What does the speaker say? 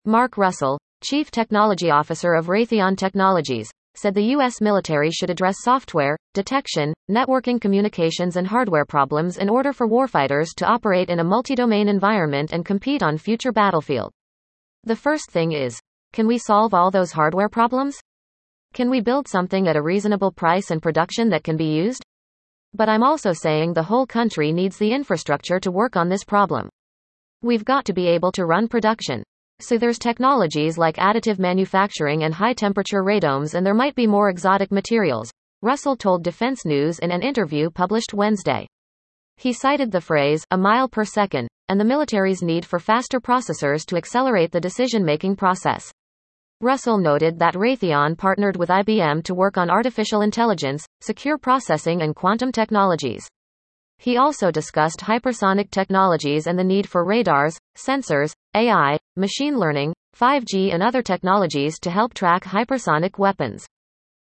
Mark Russell, Chief Technology Officer of Raytheon Technologies, said the U.S. military should address software, detection, networking, communications and hardware problems in order for warfighters to operate in a multi-domain environment and compete on future battlefield. The first thing is, can we solve all those hardware problems? Can we build something at a reasonable price and production that can be used? But I'm also saying the whole country needs the infrastructure to work on this problem. We've got to be able to run production. So there's technologies like additive manufacturing and high-temperature radomes, and there might be more exotic materials, Russell told Defense News in an interview published Wednesday. He cited the phrase, a mile per second, and the military's need for faster processors to accelerate the decision-making process. Russell noted that Raytheon partnered with IBM to work on artificial intelligence, secure processing and quantum technologies. He also discussed hypersonic technologies and the need for radars, sensors, AI, machine learning, 5G and other technologies to help track hypersonic weapons.